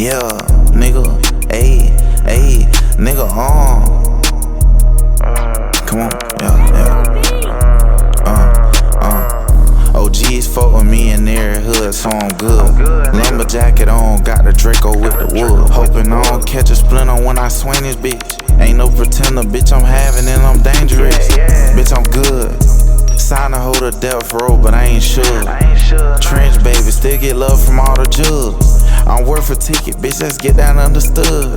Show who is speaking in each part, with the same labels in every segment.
Speaker 1: Yeah, nigga, ayy, nigga, come on, yeah. OGs fuck with me in their hood, so I'm good. Lumber jacket on, got the Draco with the wood. Hoping I don't catch a splinter when I swing this bitch. Ain't no pretender, bitch, I'm having and I'm dangerous. Bitch, I'm good. Sign to hold a death row, but I ain't sure. Trench baby, still get love from all the jugs. I'm worth a ticket, bitch, let's get that understood.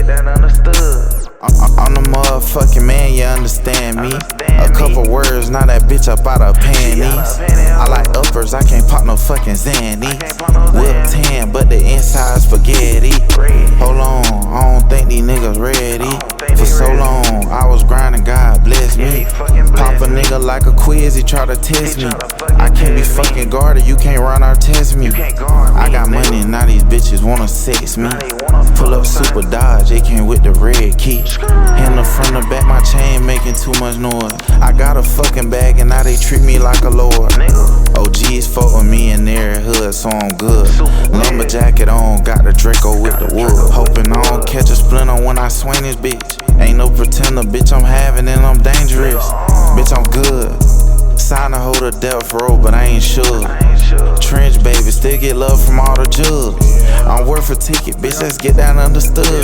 Speaker 1: I'm the motherfucking man, you understand me. A couple words, now that bitch up out her panties. I like uppers, I can't pop no fucking Zanny. Whip 10, but the inside spaghetti. Hold on, I don't think these niggas ready. For so long, I was grinding, God bless me. Pop a nigga like a quiz, he try to test me. I can't be fucking guarded, you can't run or test me. I got money, now these bitches wanna sex me. Pull up super Dodge, they came with the red key. Handle from the back, my chain making too much noise. I got a fucking bag and now they treat me like a lord. OGs fuck with me in their hood, so I'm good. Lumber jacket on, got the Draco with the wood. Hoping I don't catch a splinter when I swing this bitch. Ain't no pretender, bitch, I'm having and I'm dangerous. Bitch, I'm good. Sign to hold a death row, but I ain't sure. Trench baby, still get love from all the jugs. I'm worth a ticket, bitch, let's get that understood.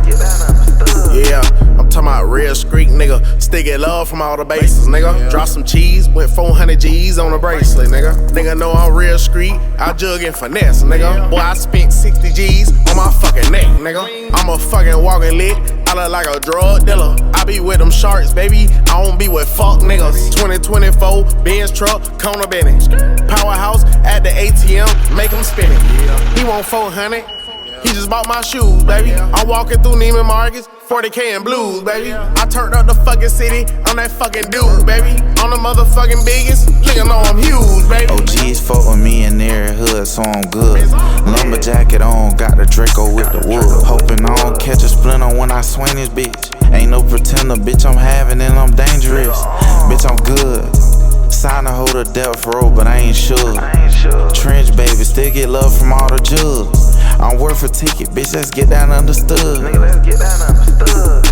Speaker 2: Yeah, I'm talking about real street, nigga. Still get love from all the bases, nigga. Drop some cheese, went 400 G's on a bracelet, nigga. Nigga know I'm real street, I jug and finesse, nigga. Boy, I spent 60 G's on my fucking neck, nigga. I'm a fucking walking lick, I look like a drug dealer. I be with them sharks, baby, I don't be with fuck niggas. 2024, Benz truck, Kona Bennett. Powerhouse at the ATM, make him spin it. He want 400. He just bought my shoes, baby. I'm walking through Neiman Marcus, 40K in blues, baby. I turned up the fucking city on that fucking dude, baby. On the motherfucking biggest, nigga know I'm huge, baby.
Speaker 1: OGs fuck with me in their hood, so I'm good. Lumber jacket on, got the Draco with the wood. Hoping I don't catch a splinter when I swing this bitch. Ain't no pretender, bitch, I'm having and I'm dangerous. Bitch, I'm good. Sign to hold a death row, but I ain't sure. Trench baby, still get love from all the jugs. I'm worth a ticket, bitch, let's get that understood.